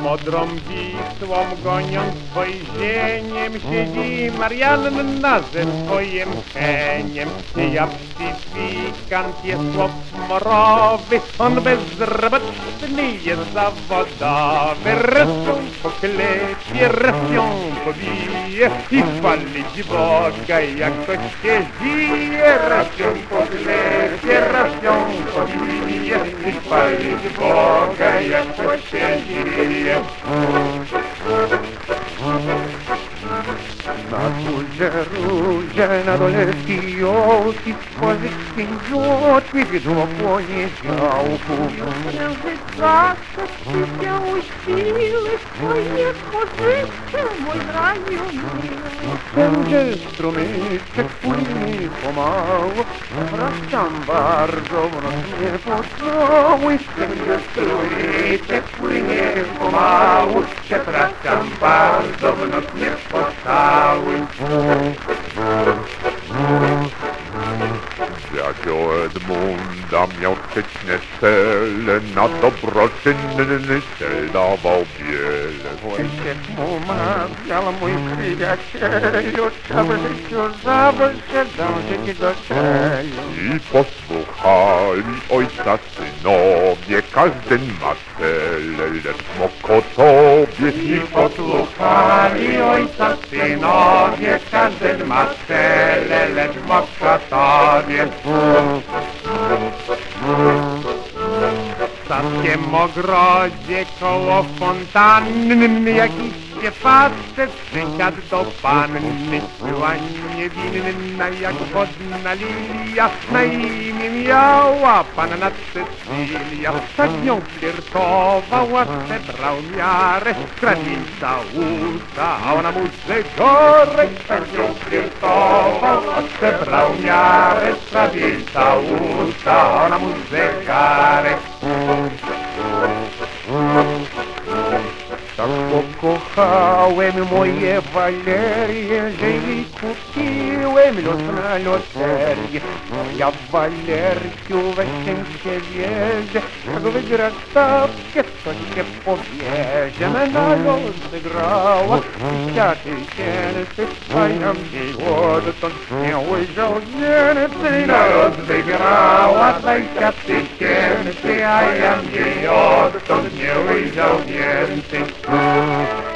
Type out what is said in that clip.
Modrą Wisłą goniąc spojrzeniem siedzi Marianna ze swoim heniem. Ja psyfikant jest chłop morowy, on bezrobotny jest zawodowy. Raz ją poklepie, raz ją pobije i chwalić Boga jakoś się zije. Raz ją poklepie, raz ją pobije i chwalić Boga jakoś się zije. Na górze róże, na dole fiołki, pozytki rzutki, wiedzą o poniedziałku. Zawsze przypiały siły, swoje korzyści, mój raniu miły. Wszędzie strumyczek płynie pomału, przepraszam bardzo, w nas nie pocałuj. Wszędzie strumyczek płynie pomału, przepraszam bardzo, w nas nie pocałuj. Dziadzio Edmunda miał sprytne cele, na dobroczynny cel dawał wiele. Wojciech mu mawiał, mój przyjacielu, trzeba życiu zawsze dążyć do celu. I posłuchali ojca synowie, każdy ma cele, lecz moko tobie. I posłuchali ojca synowie, każdy ma cele, lecz moko tobie. W statkiem ogrodzie koło fontanny jakiś się facet przysiadł do panny. Była niewinna jak wodna lilia, na imię miała panna Cecylia. Tak nią flirtował, a zebrał miarę, kradnica usta, a ona mu zegorek. Tak nią flirtował, a zebrał miarę, kradnica usta, a ona mu zegarek. Tak pokochałem moje Walerię, że jej kupiłem los na loterię. Ja Walerciu we szczęście wierzę, jak wygra stawkę, to się powierzę. Na los wygrała 20 tysięcy, a ja mniej odtąd nie ujrzał więcej. Na los wygrała 20 tysięcy, a ja mniej odtąd nie ujrzał więcej.